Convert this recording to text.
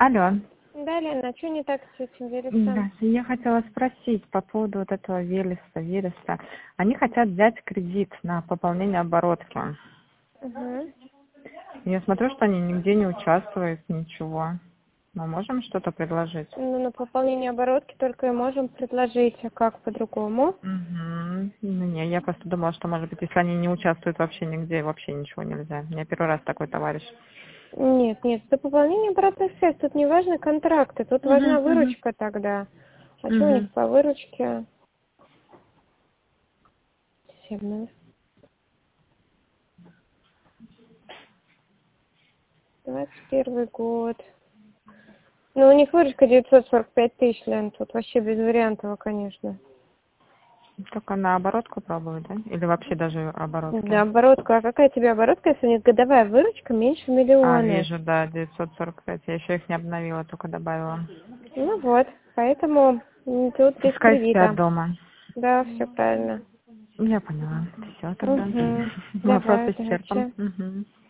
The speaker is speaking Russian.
Алло. Да, Лена, а что не так с этим Велесом? Да, я хотела спросить по поводу вот этого Велеса. Они хотят взять кредит на пополнение оборотки. Угу. Я смотрю, что они нигде не участвуют, ничего. Мы можем что-то предложить? Ну, на пополнение оборотки только и можем предложить, а как по-другому? Угу. Ну, не, я просто думала, что, может быть, если они не участвуют вообще нигде, вообще ничего нельзя. У меня первый раз такой товарищ. Нет, это пополнение оборотных средств. Тут не важны контракты, тут важна выручка тогда. А что у них по выручке? 21 год. Ну, у них выручка 945 тысяч, Лен, тут вообще без вариантов, конечно. Только на оборотку пробовать, да? Или вообще даже оборотки? Да, оборотка. А какая тебе оборотка, если у них годовая выручка меньше А, миллиона? вижу, да, 945. Я еще их не обновила, только добавила. Ну вот, поэтому тут без Пускай спят кредита. дома. Да, все правильно. Я поняла. Все тогда. Угу. Вопрос Давай, исчерпан. удачи. Мгм.